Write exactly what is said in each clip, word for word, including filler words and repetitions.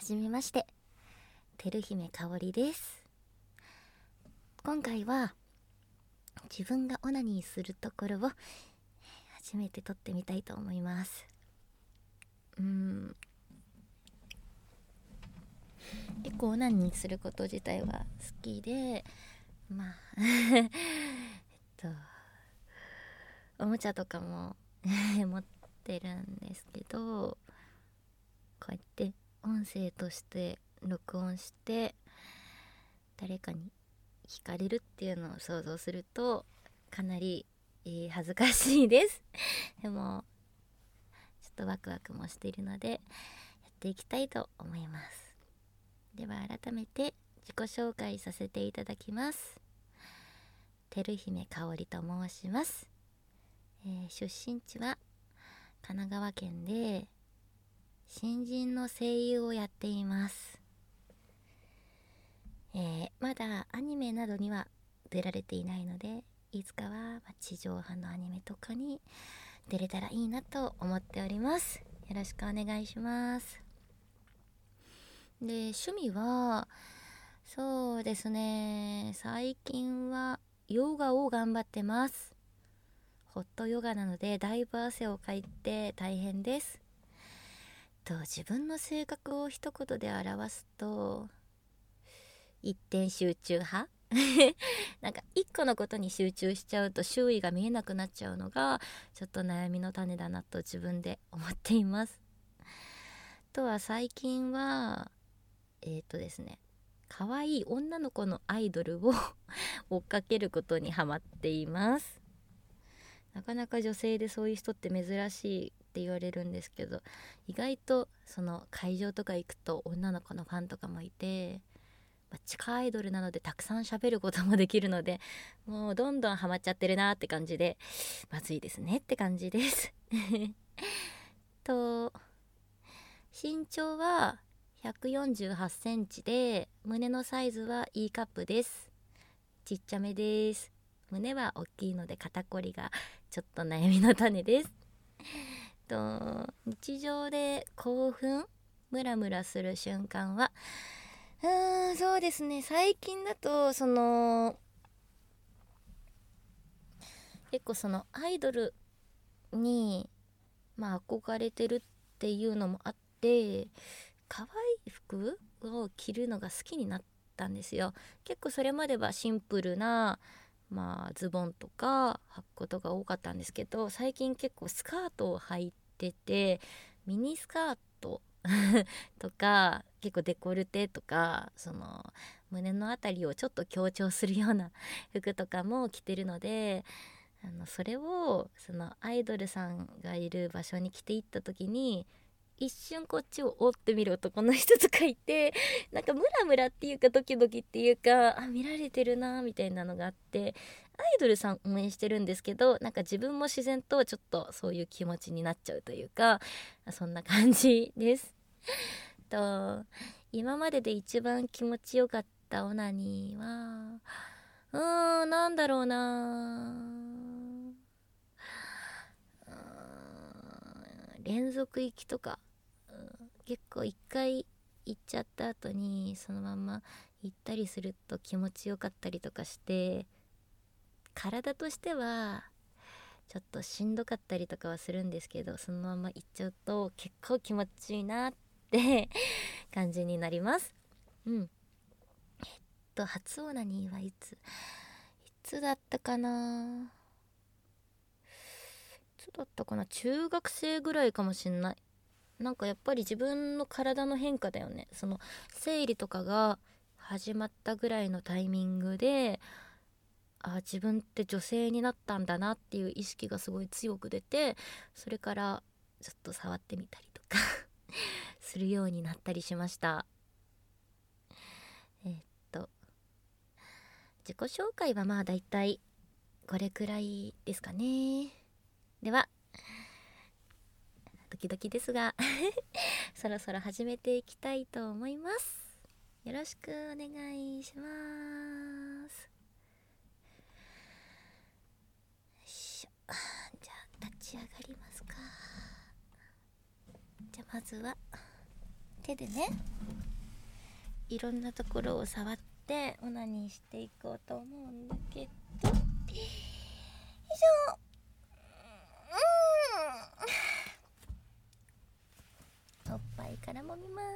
じめまして、てる姫かおりです。今回は自分がオナニーするところを初めて撮ってみたいと思います。うーん結構オナニーすること自体は好きで、まあえっとおもちゃとかも持ってるんですけど、こうやって音声として録音して誰かに聞かれるっていうのを想像するとかなり、えー恥ずかしいですでもちょっとワクワクもしているのでやっていきたいと思います。では改めて自己紹介させていただきます。てる姫かおりと申します。えー出身地は神奈川県で新人の声優をやっています。えーまだアニメなどには出られていないので、いつかはまあ地上波のアニメとかに出れたらいいなと思っております。よろしくお願いします。で、趣味はそうですね、最近はヨガを頑張ってます。ホットヨガなのでだいぶ汗をかいて大変です。と自分の性格を一言で表すと一点集中派なんか一個のことに集中しちゃうと周囲が見えなくなっちゃうのがちょっと悩みの種だなと自分で思っています。とは最近はえっ、ー、とですね可愛い女の子のアイドルを追っかけることにハマっています。なかなか女性でそういう人って珍しいって言われるんですけど、意外とその会場とか行くと女の子のファンとかもいて、地下アイドルなのでたくさん喋ることもできるので、もうどんどんハマっちゃってるなって感じで、まずいですねって感じですと身長はひゃくよんじゅうはちセンチで、胸のサイズは E カップです。ちっちゃめです。胸は大きいので肩こりがちょっと悩みの種ですと日常で興奮ムラムラする瞬間はうーんそうですね、最近だとその結構そのアイドルにまあ憧れてるっていうのもあって、可愛い服を着るのが好きになったんですよ。結構それまではシンプルなまあズボンとか履くことが多かったんですけど、最近結構スカートを履いてて、ミニスカートとか結構デコルテとかその胸のあたりをちょっと強調するような服とかも着てるので、あのそれをそのアイドルさんがいる場所に着ていった時に一瞬こっちを追ってみる男の人とかいて、なんかムラムラっていうかドキドキっていうか、あ見られてるなみたいなのがあって、アイドルさん応援してるんですけど、なんか自分も自然とちょっとそういう気持ちになっちゃうというか、そんな感じですと今までで一番気持ちよかったオナニーはうーんなんだろうなうーん連続行きとか、うん、結構一回行っちゃった後にそのまま行ったりすると気持ちよかったりとかして、体としてはちょっとしんどかったりとかはするんですけど、そのまま行っちゃうと結構気持ちいいなって感じになります。うんえっと初オナニーはいついつだったかないつだったかな中学生ぐらいかもしんない。なんかやっぱり自分の体の変化だよね。その生理とかが始まったぐらいのタイミングで、あ自分って女性になったんだなっていう意識がすごい強く出て、それからちょっと触ってみたりとかするようになったりしました。えーっと自己紹介はまあだいたいこれくらいですかね。ではドキドキですがそろそろ始めていきたいと思います。よろしくお願いします。よいしょじゃあ立ち上がりますか。じゃあまずは手でねいろんなところを触ってオナニーしていこうと思うんだけど、よいしょ。うん、おっぱいからもみます。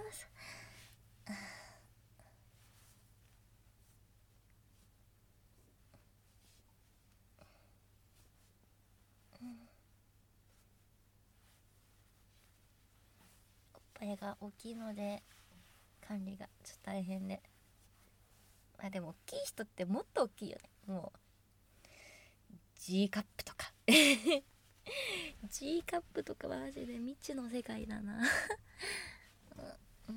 おっぱいが大きいので管理がちょっと大変で、まあでも大きい人ってもっと大きいよね。もう G カップとかG カップとかマジで未知の世界だなうん、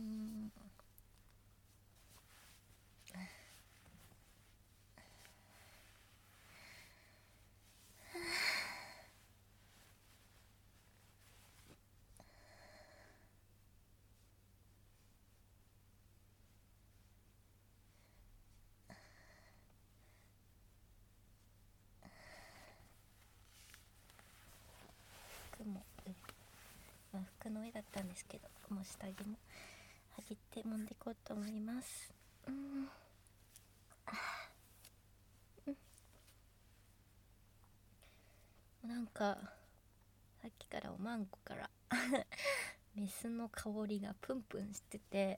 服も、まあ、服の上だったんですけど、もう下着もはぎって揉んでいこうと思います。うん、うん、なんかさっきからおまんこからメスの香りがプンプンしてて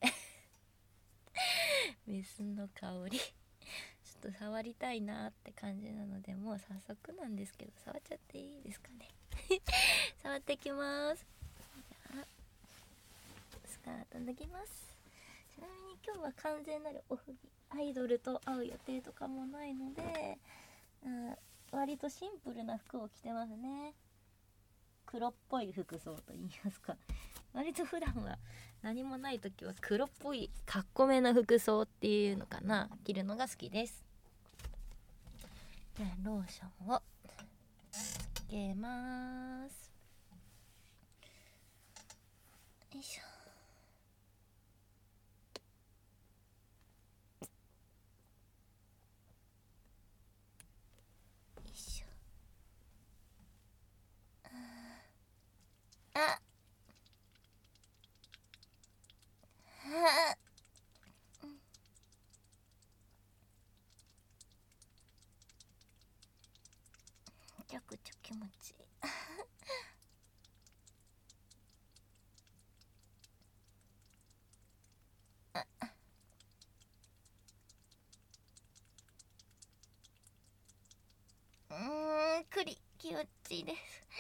メスの香りちょっと触りたいなって感じなので、もう早速なんですけど触っちゃっていいですかね触ってきます。じゃあスカート脱ぎます。ちなみに今日は完全なるオフにアイドルと会う予定とかもないので、うん、割とシンプルな服を着てますね。黒っぽい服装と言いますか、割と普段は何もない時は黒っぽいかっこめな服装っていうのかな、着るのが好きです。でローションをつけます。よいしょ。よいしょ。あああ、うん、めちゃくちゃ気持ちいいうーん、栗気持ちいいです。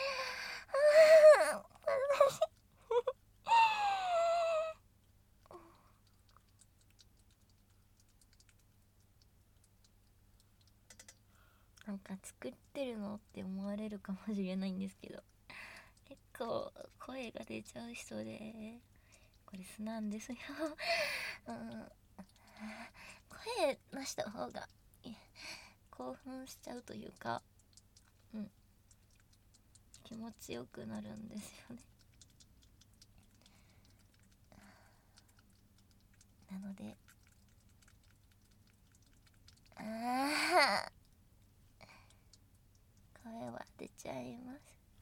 なんか作ってるのって思われるかもしれないんですけど、結構声が出ちゃう人で、これ素なんですようん、声出した方が興奮しちゃうというか、うん、気持ちよくなるんですよね。なので、ああ、声は出ちゃいます。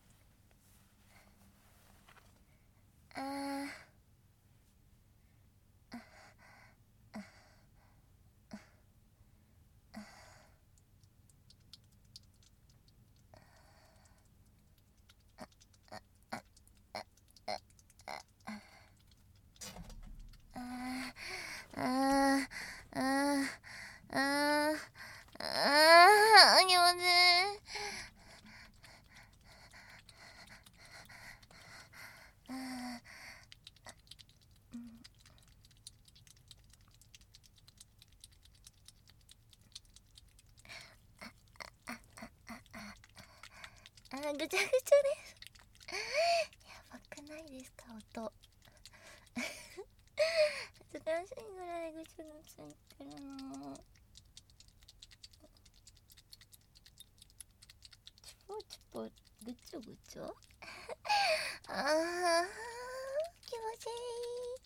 ああ、ああ、ああ、ああ、ああ、気持ちいい。あー、ぐちゃぐちゃです。やばくないですか、音。恥ずかしいぐらいぐちゃぐちゃいってるの。チポチポぐちょぐちょあー、気持ちいい。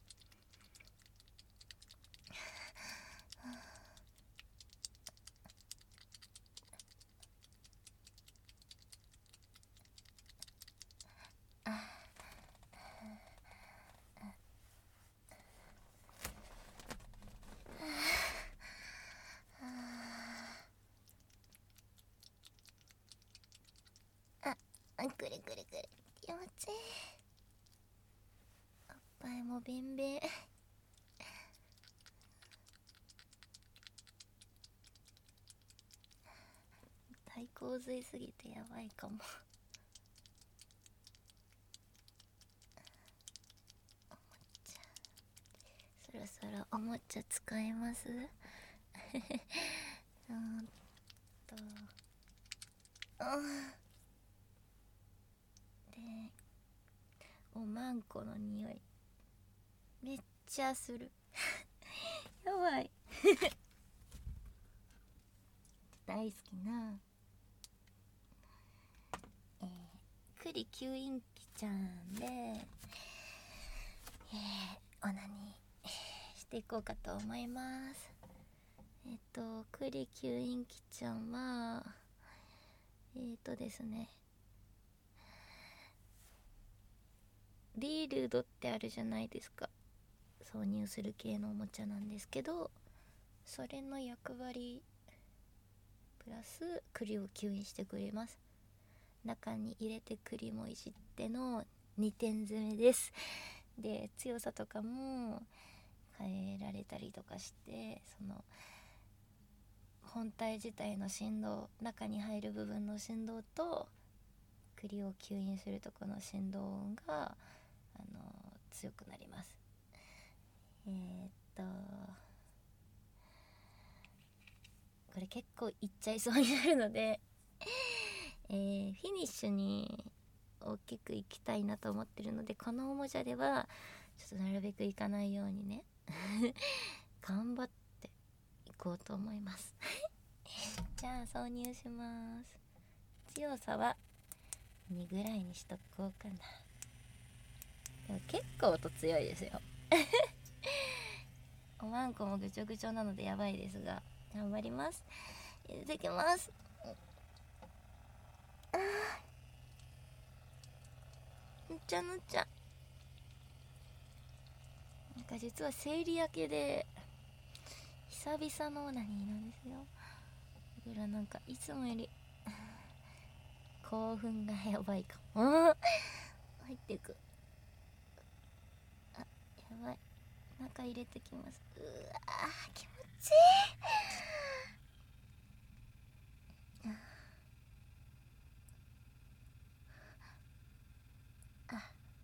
い、もうベンベン大洪水すぎてやばいかもそろそろおもちゃ使えますうんとうんでおまんこの匂いめっちゃするやばい大好きな、えー、栗吸引器ちゃんで、えー、オナニーしていこうかと思います。えっと栗吸引器ちゃんはえっとですねリールドってあるじゃないですか。挿入する系のおもちゃなんですけど、それの役割プラス栗を吸引してくれます。中に入れて栗もいじってのにてん詰めです。で強さとかも変えられたりとかして、その本体自体の振動、中に入る部分の振動と栗を吸引するとこの振動音があの強くなります。えー、っとこれ結構いっちゃいそうになるのでえー、フィニッシュに大きくいきたいなと思ってるので、このおもちゃではちょっとなるべくいかないようにね頑張っていこうと思いますじゃあ挿入します。強さはにぐらいにしとこうかな。でも結構音強いですよおまんこもぐちょぐちょなのでやばいですが頑張ります。入れてきます。あーぬちゃぬちゃなんか実は生理明けで久々のオナニーなんですよ。だからなんかいつもより興奮がやばいかも入っていく。あ、やばい、中入れてきます。うわー気持ちいい。あ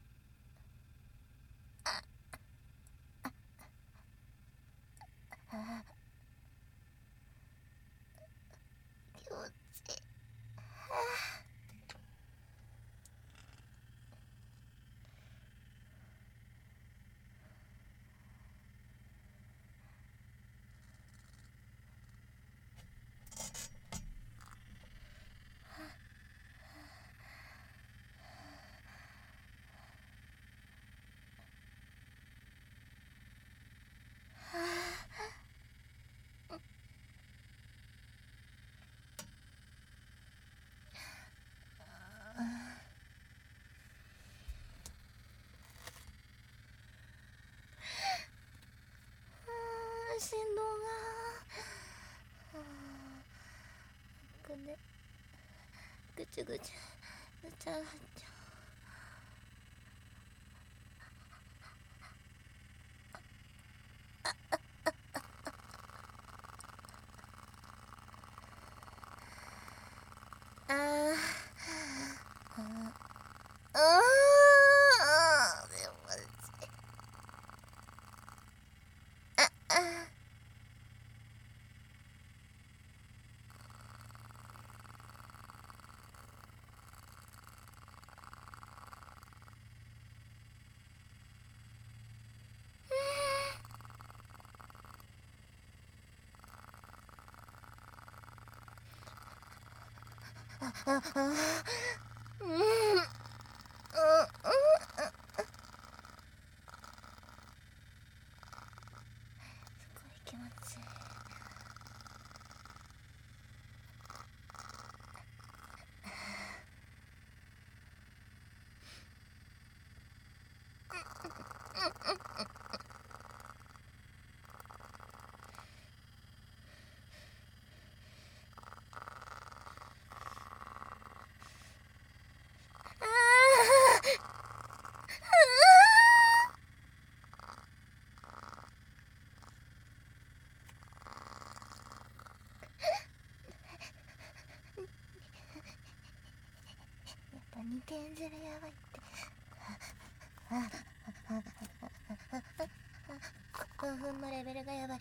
あ気持ちいい。振動がこれぐちゅぐちゅぬちゃぬちゃあーああでもあああああうんうんうんすごい気持ちいい。あ点ゼロやばいって。興奮のレベルがやばい。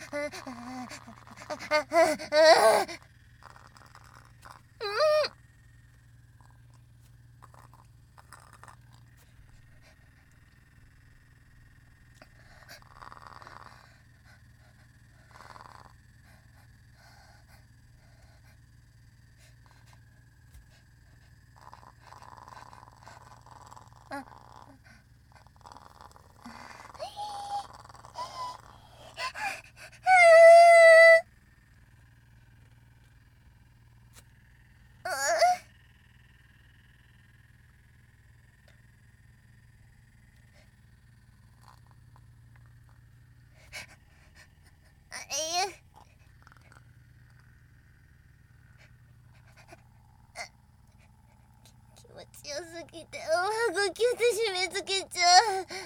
気持ちよすぎてお歯茎で締め付けちゃう。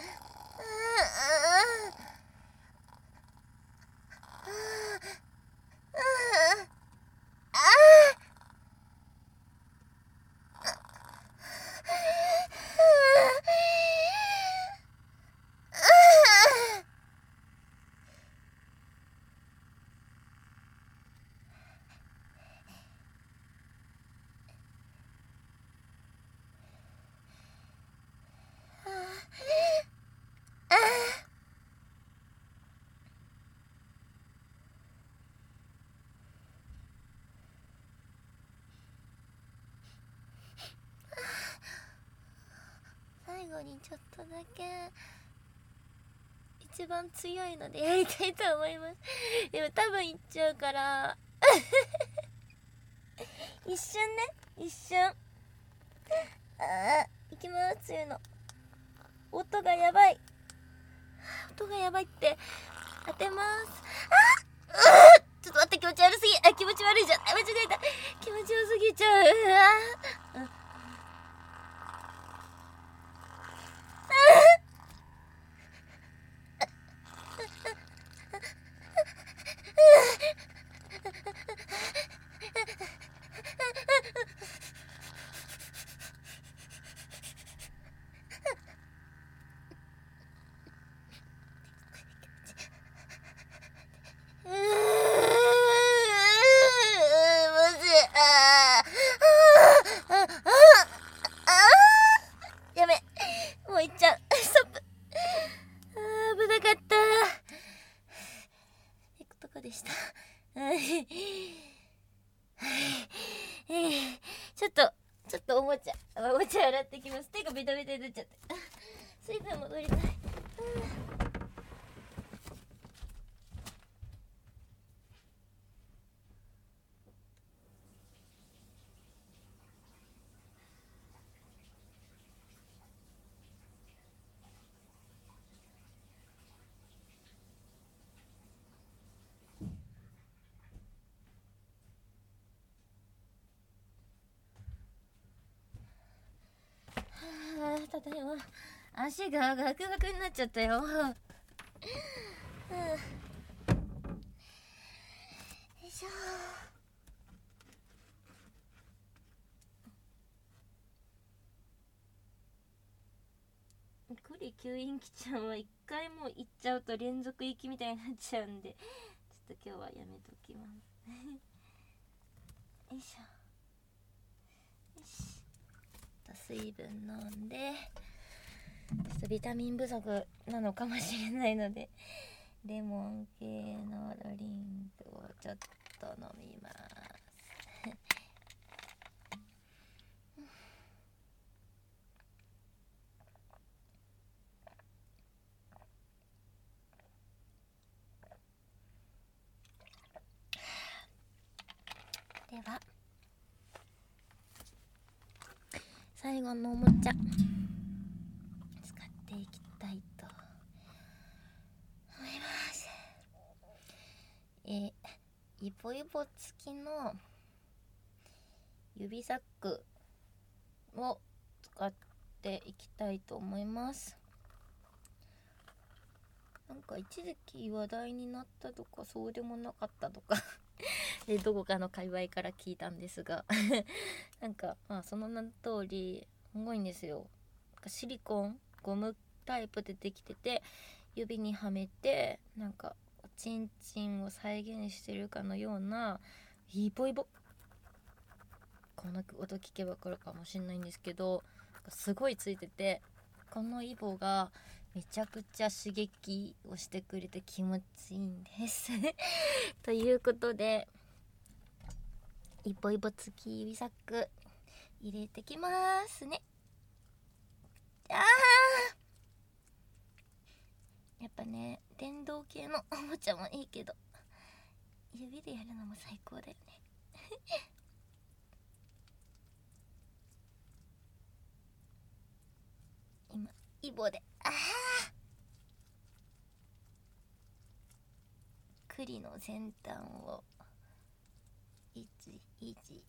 最後にちょっとだけ一番強いのでやりたいと思います。でも多分いっちゃうから一瞬ね、一瞬。あー、いきます。強いの。音がやばい。音がやばいって。当てます。あっ、ちょっと待って、気持ち悪すぎ。あ、気持ち悪いじゃん。間違えた。気持ちよすぎちゃう。うわー、ちょっとちょっとおもちゃおもちゃ洗ってきます。手がベタベタになっちゃって水分戻りたい。ただいま。足がガクガクになっちゃったよ。よいしょ。栗吸引機ちゃんは一回も行っちゃうと連続行きみたいになっちゃうんで、ちょっと今日はやめときますよいしょ。よし、水分飲んで、ちょっとビタミン不足なのかもしれないのでレモン系のドリンクをちょっと飲みますでは最後のおもちゃ使っていきたいと思います。えー、イボイボ付きの指サックを使っていきたいと思います。なんか一時期話題になったとかそうでもなかったとかでどこかの界隈から聞いたんですがなんかまあその名の通りすごいんですよ。シリコンゴムタイプでできてて、指にはめてなんかチンチンを再現してるかのようなイボイボ、この音聞けばわかるかもしれないんですけど、すごいついてて、このイボがめちゃくちゃ刺激をしてくれて気持ちいいんですということで、イボイボ付き指サック入れてきますね。あー、やっぱね、電動系のおもちゃもいいけど、指でやるのも最高だよね今イボで、あー、栗の先端をいじいじ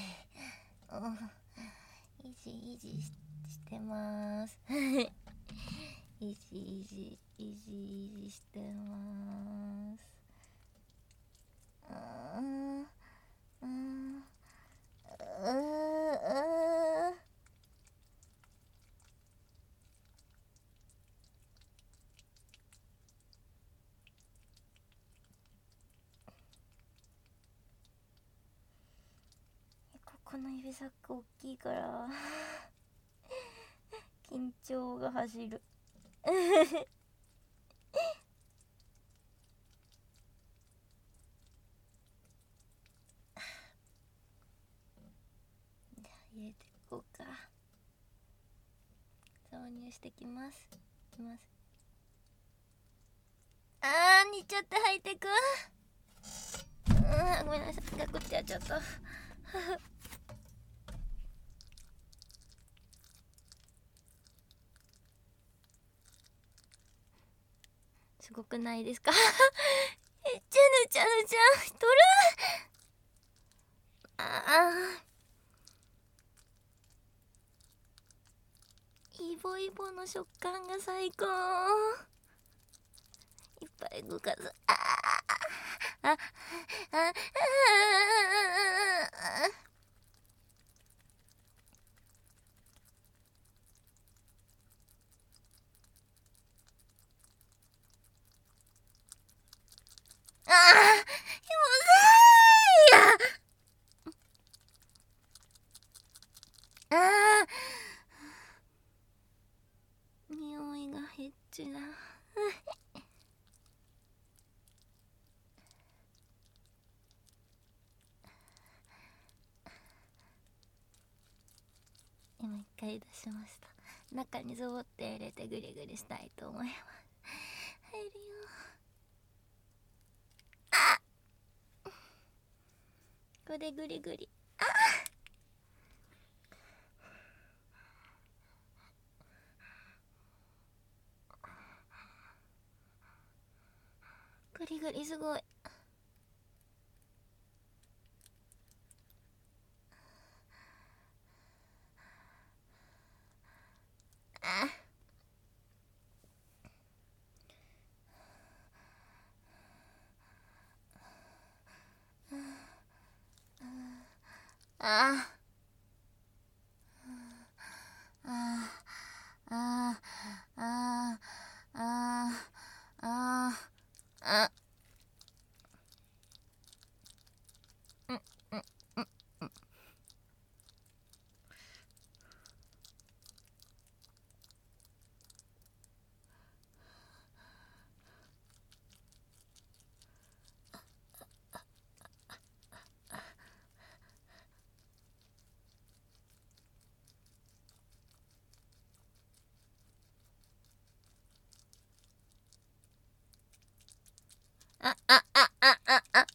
いじいじ し, してますいじいじいじいじしてます。うんうんうんうんこの指サック大きいから緊張が走るじゃあ入れていこうか。挿入してきますいきます。あー、似ちゃって入ってく。うん、ごめんなさい、ガクってやっちゃったすごくないですかえっちゃぬちゃぬちゃん取る。あー、イボイボの食感が最高。いっぱい動かす。あーああああああ、ああ、匂いがヘッチだ今一回出しました。中にゾーって入れてグリグリしたいと思います。入るよ。あっ、これグリグリ、あっ、グリグリすごい。ああああああああああうんうんうんうん。ああああああ、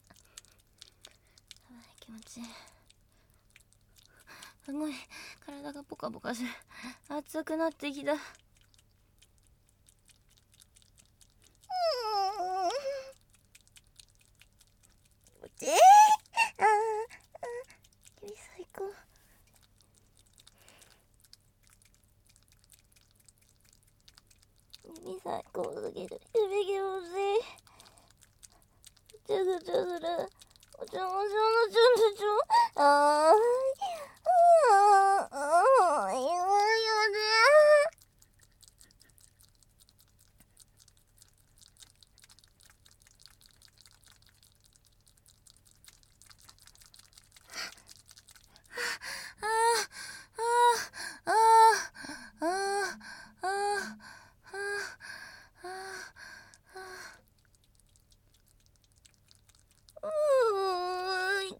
気持ちいい。すごい体がポカポカする。熱くなってきた。えー、ああ、君最高。君最高すぎる。指気持ちいい。ぐちゃぐちゃする。おちょおちょおちょおちょおちょ。あーあーあーあー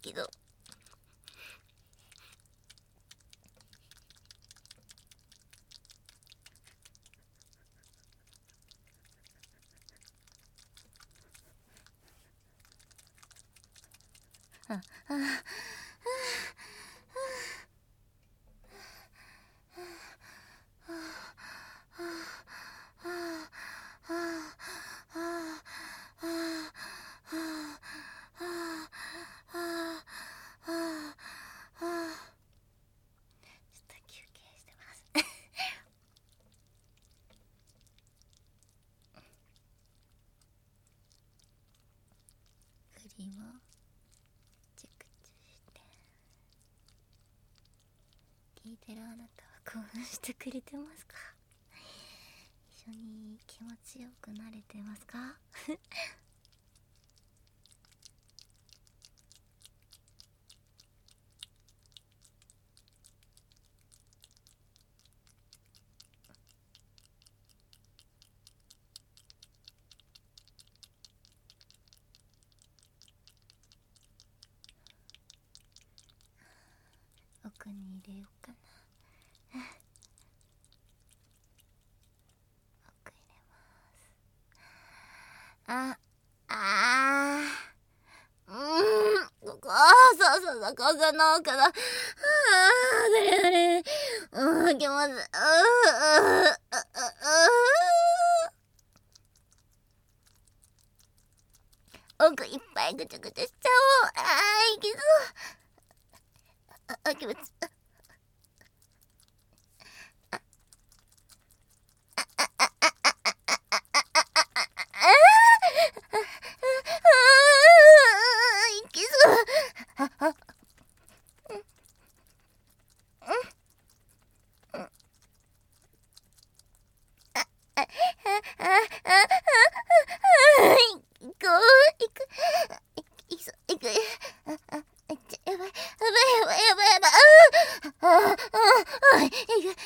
けど。あ、あ、あ、あ、栗もチクチクして聞いてるあなたは興奮してくれてますか？一緒に気持ちよくなれてますか？奥に入れようかな。奥入れます。あ、あー、うーん、ここ、そうそうそう、ここの奥だ。あー、どれどれ、うーん、気持ち、うー、うー、うー、奥いっぱいぐちゃぐちゃしちゃおう。あー、いけそう。あ、あ、気持ち、いけそう。あ、あ、行こう、行く、いくぞ、行く、あ、あ、やばい、やばい、やばい、やばい、やばい、ああ、ああ、行く、行く、行く、行く、行く、行く、行く、行く、行く、行く、行く、行く、行く、行く、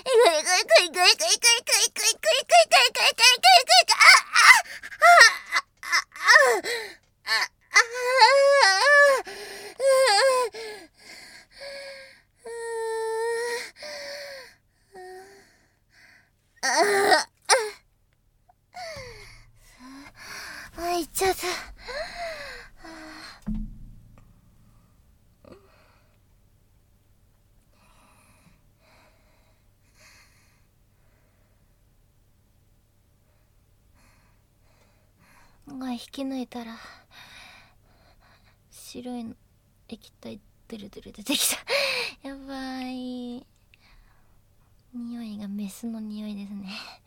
ああ、あ、行っちゃった。が引き抜いたら白い液体ドゥルドゥル出てきた。やばい、匂いがメスの匂いですね。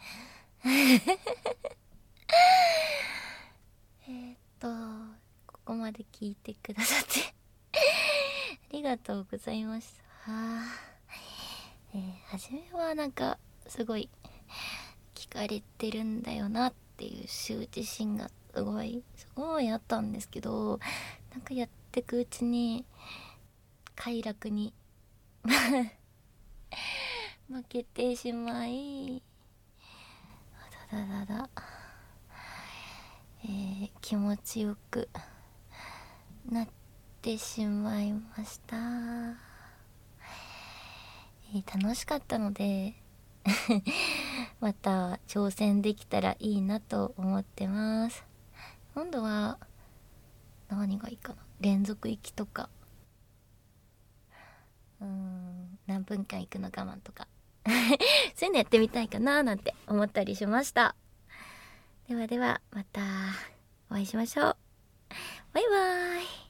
えっとここまで聞いてくださってありがとうございました。えー、初めはなんかすごい聞かれてるんだよなっていう羞恥心がすごいすごいあったんですけど、なんかやってくうちに快楽に負けてしまい、だだだだ、えー、気持ちよくなってしまいました。えー、楽しかったのでまた挑戦できたらいいなと思ってます。今度は何がいいかな、連続息とか、うーん、何分間行くの我慢とかそういうのやってみたいかななんて思ったりしました。ではではまたお会いしましょう。バイバーイ。